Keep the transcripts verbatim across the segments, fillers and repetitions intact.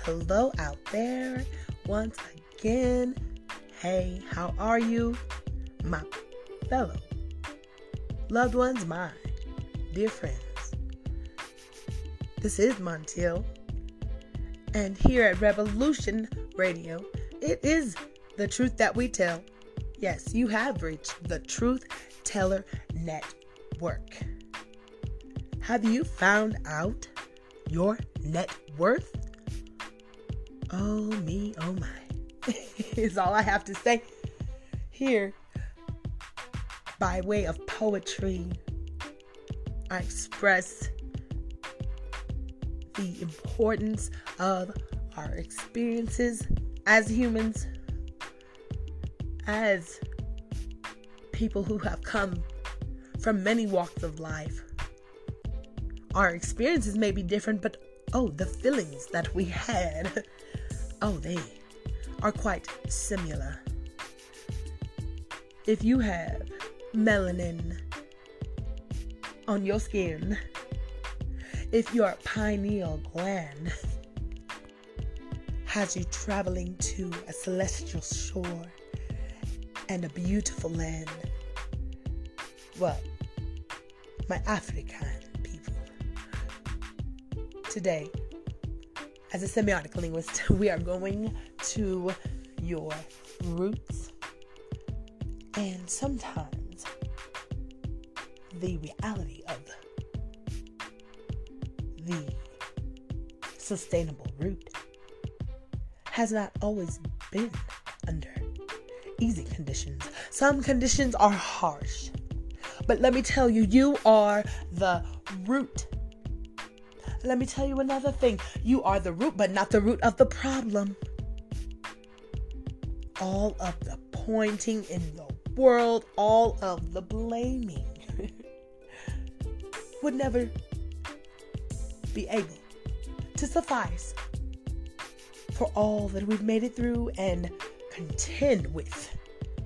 hello out there once again. Hey, how are you, my fellow loved ones, my dear friends? This is Montiel, and here at Revolution Radio, it is the truth that we tell. Yes, you have reached the Truth Teller Network. Have you found out your net worth? Oh me, oh my, is all I have to say. Here, by way of poetry, I express the importance of our experiences as humans, as people who have come from many walks of life. Our experiences may be different, but oh, the feelings that we had, oh, they are quite similar. If you have melanin on your skin, if your pineal gland has you traveling to a celestial shore and a beautiful land, well, my African people, today, as a semiotic linguist, we are going to your roots, and sometimes the reality of the sustainable root has not always been under easy conditions. Some conditions are harsh, but let me tell you, you are the root. Let me tell you another thing. You are the root, but not the root of the problem. All of the pointing in the world, all of the blaming would never be able to suffice for all that we've made it through and contend with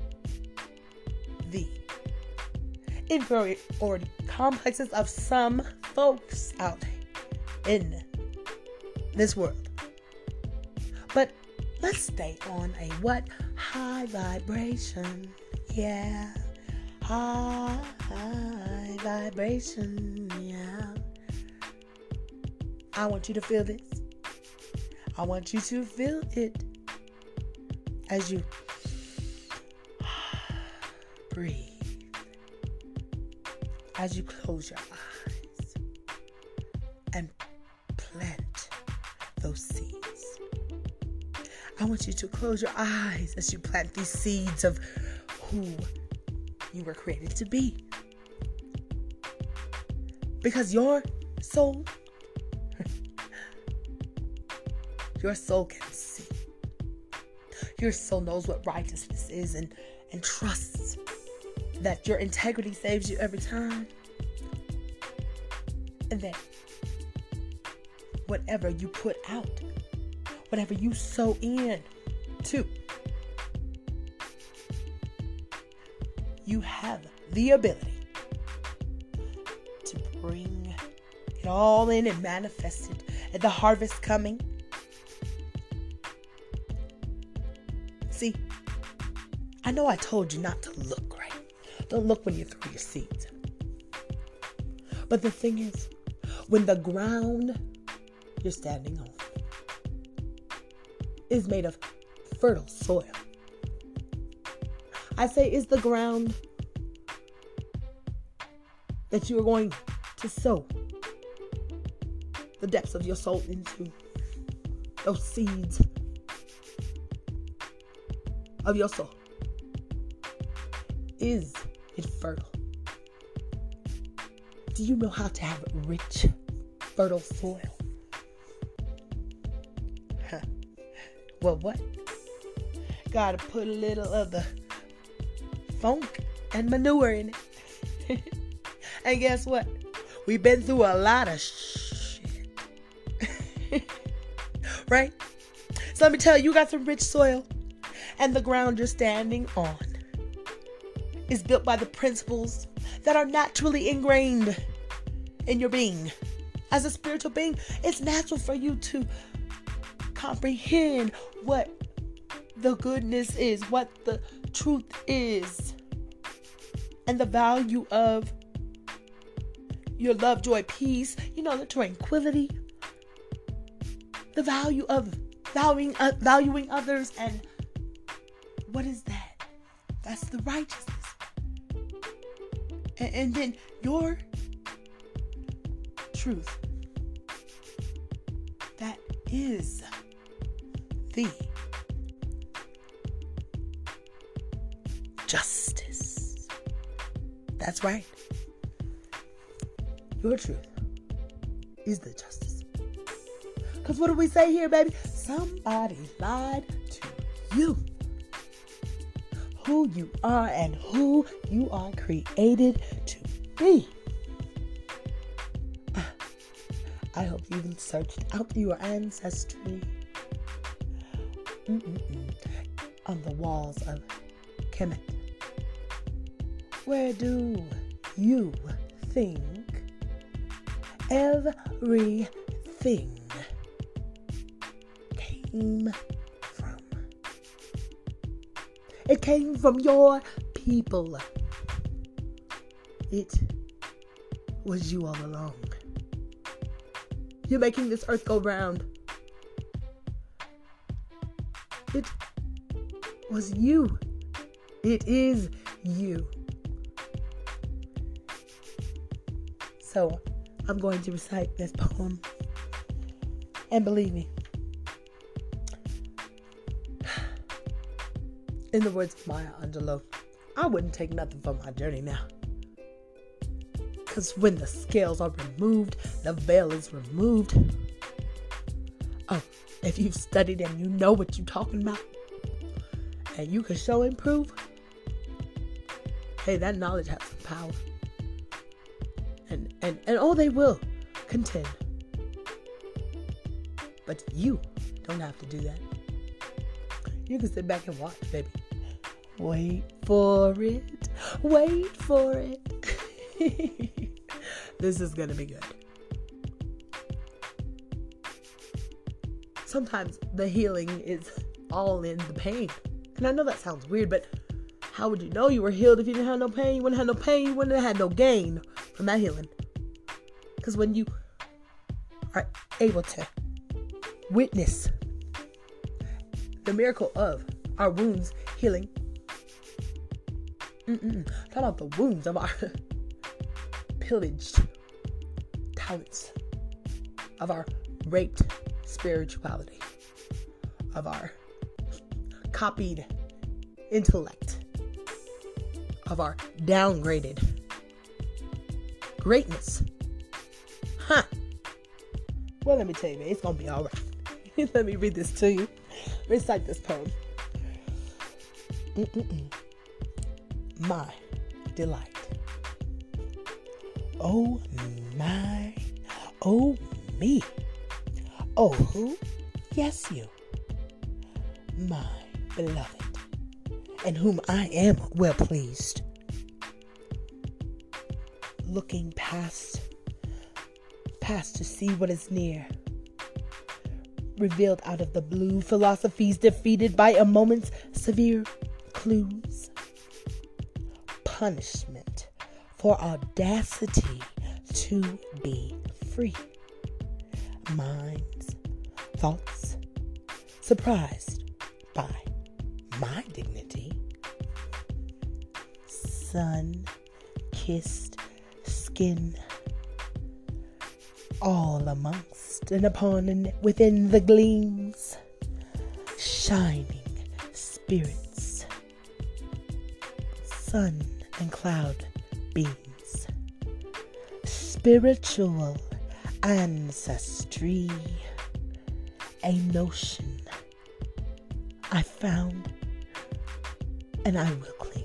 the inferiority complexes of some folks out in this world. But let's stay on a what? High vibration. Yeah. High, high vibration. Yeah. I want you to feel this. I want you to feel it as you breathe. As you close your eyes and plant those seeds. I want you to close your eyes as you plant these seeds of who you were created to be. Because your soul, your soul can see. Your soul knows what righteousness is and, and trusts that your integrity saves you every time. And that whatever you put out, whatever you sow in to, you have the ability to bring it all in and manifest it at the harvest coming. See, I know I told you not to look, right? Don't look when you throw your seeds. But the thing is, when the ground you're standing on is made of fertile soil, I say, is the ground that you are going to sow the depths of your soul into, those seeds of your soul, is it fertile? Do you know how to have rich, fertile soil? Huh. Well, what? Gotta put a little of the funk and manure in it. And guess what? We've been through a lot of shit. Right? So let me tell you, you got some rich soil, and the ground you're standing on is built by the principles that are naturally ingrained in your being. As a spiritual being, it's natural for you to comprehend what the goodness is, what the truth is, and the value of your love, joy, peace, you know, the tranquility, the value of valuing, uh, valuing others, and what is that? That's the righteousness. And, and then your truth. That is the justice. That's right. Your truth is the justice. Because what do we say here, baby? Somebody lied to you. Who you are and who you are created to be. I hope you've searched out your ancestry Mm-mm-mm. on the walls of Kemet. Where do you think everything came from? It came from your people. It was you all along. You're making this earth go round. It was you. It is you. So, I'm going to recite this poem. And believe me, in the words of Maya Angelou, I wouldn't take nothing from my journey now. Because when the scales are removed, the veil is removed. Oh, if you've studied and you know what you're talking about, and you can show and prove, hey, that knowledge has some power. And, and, and oh, they will contend. But you don't have to do that. You can sit back and watch, baby. Wait for it. Wait for it. This is going to be good. Sometimes the healing is all in the pain. And I know that sounds weird, but how would you know you were healed if you didn't have no pain? You wouldn't have no pain. You wouldn't have had no gain from that healing. Because when you are able to witness the miracle of our wounds healing, Mm-mm. talk about the wounds of our pillaged talents, of our raped spirituality, of our copied intellect, of our downgraded greatness. Huh. Well, let me tell you, man, it's gonna be all right. Let me read this to you. Recite this poem. Mm-mm-mm. My delight. Oh my, oh me. Oh who? Yes, you. My beloved, and whom I am well pleased. Looking past, past to see what is near. Revealed out of the blue, philosophies defeated by a moment's severe clues. Punishment for audacity to be free. Minds, thoughts, surprised by my dignity. Sun-kissed skin, all amongst and upon and within the gleams, shining spirits, sun and cloud beams, spiritual ancestry, a notion I found and I will cling.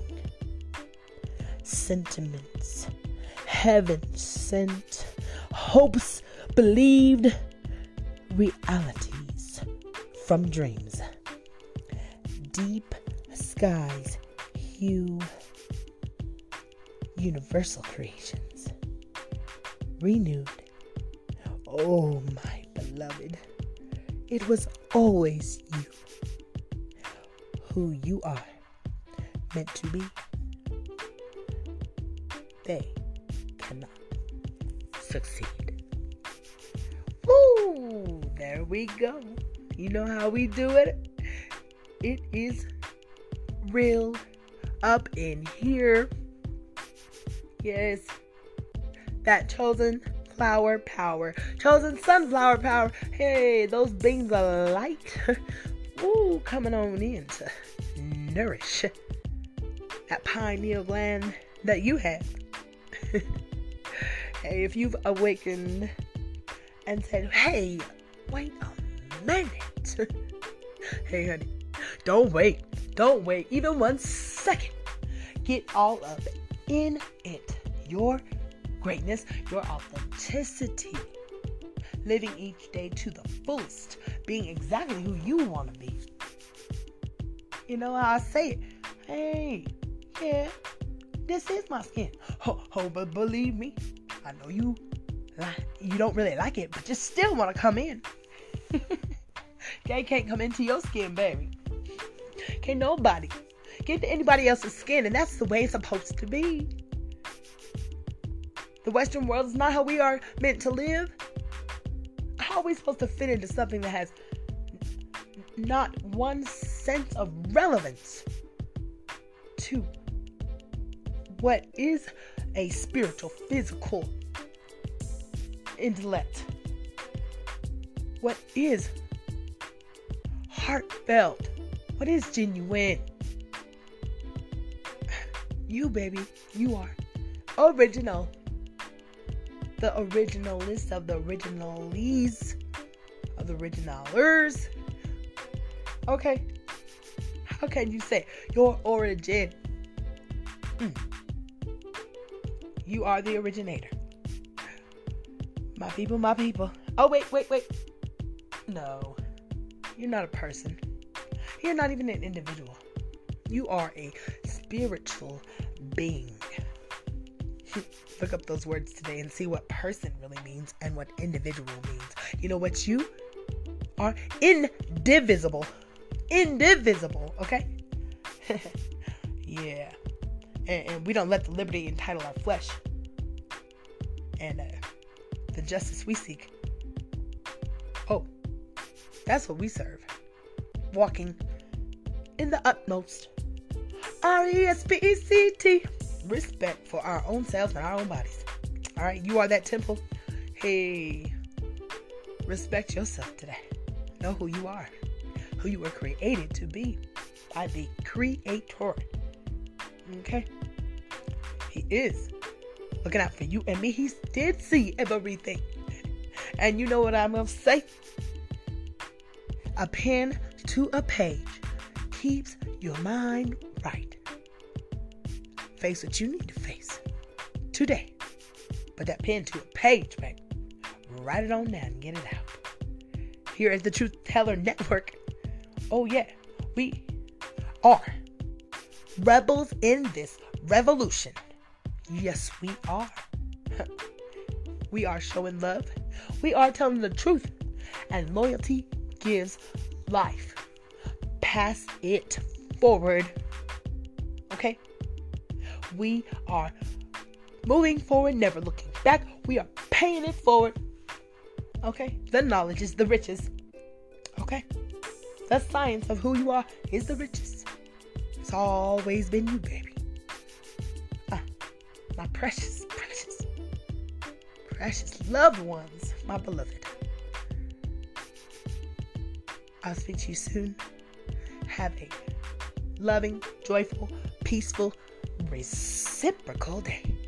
Sentiments, heaven sent, hopes believed, realities from dreams. Deep skies hue, universal creations, renewed. Oh, my beloved, it was always you. Who you are meant to be, they cannot succeed. Woo! There we go. You know how we do it? It is real up in here. Yes. That chosen flower power. Chosen sunflower power. Hey, those beams of light. Ooh, coming on in to nourish that pineal gland that you have. Hey, if you've awakened and said, hey, wait a minute. Hey, honey, don't wait. Don't wait even one second. Get all up in it. Your greatness, your authenticity. Living each day to the fullest. Being exactly who you want to be. You know how I say it. Hey, yeah, this is my skin. Oh, oh, but believe me, I know you you don't really like it, but you still want to come in. They can't come into your skin, baby. Can't nobody get into anybody else's skin, and that's the way it's supposed to be. The Western world is not how we are meant to live. How are we supposed to fit into something that has not one sense of relevance to what is a spiritual, physical intellect? What is heartfelt? What is genuine? You, baby, you are original. The originalist of the originalies of the originalers. Okay. How can you say your origin? Mm. You are the originator. My people, my people. Oh, wait, wait, wait. No. You're not a person. You're not even an individual. You are a spiritual being. Look up those words today and see what person really means and what individual means. You know what? You are indivisible. Indivisible, okay? Yeah. And, and we don't let the liberty entitle our flesh. And uh, the justice we seek. Oh, that's what we serve. Walking in the utmost R E S P E C T respect for our own selves and our own bodies. Alright, you are that temple. Hey, respect yourself today. Know who you are. Who you were created to be by the Creator. Okay? He is looking out for you and me. He did see everything. And you know what I'm going to say? A pen to a page keeps your mind right. Face what you need to face today. Put that pen to a page, baby. Write it on down and get it out. Here at the Truth Teller Network. Oh yeah, we are rebels in this revolution. Yes, we are. We are showing love. We are telling the truth. And loyalty gives life. Pass it forward. Okay? We are moving forward, never looking back. We are paying it forward. Okay? The knowledge is the riches. Okay? The science of who you are is the riches. It's always been you, baby. Ah, my precious, precious, precious loved ones, my beloved. I'll speak to you soon. Have a loving, joyful, peaceful, reciprocal day.